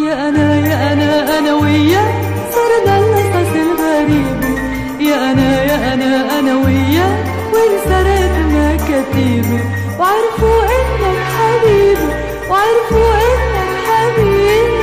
أنا وياك صرنا القصص الغريب. يا أنا وياك وانسرت مكاتيبي، وعرفوا إنك حبيبي، وعرفوا إنك حبيبي.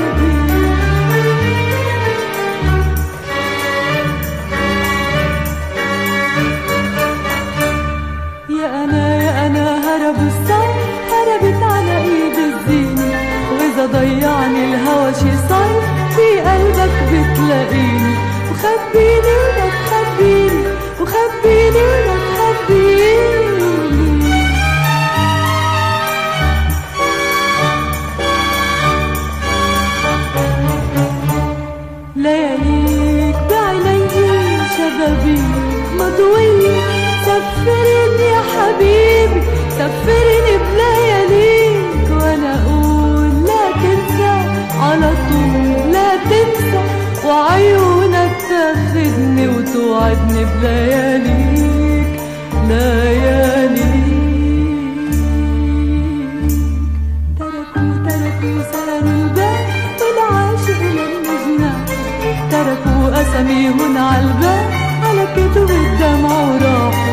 يا أنا هرب الصيف، هربت على إيد الزينة، وإذا ضيعني الهوى شي صيف في قلبك بتلاقيني. وخبيني ما تخبيني، وخبيني ما تخبيني. لياليك بعيني شبابيك مضوية، سفرني يا حبيبي سفرني بلياليك. وانا اقول لا تنسى على طول لا تنسى، وعيونك تاخدني وتوعدني بلياليك لياليك. تركوا سهروا الباب والعاشق لما جناح، تركوا أساميهن عالباب على كتب الدمع وراحوا.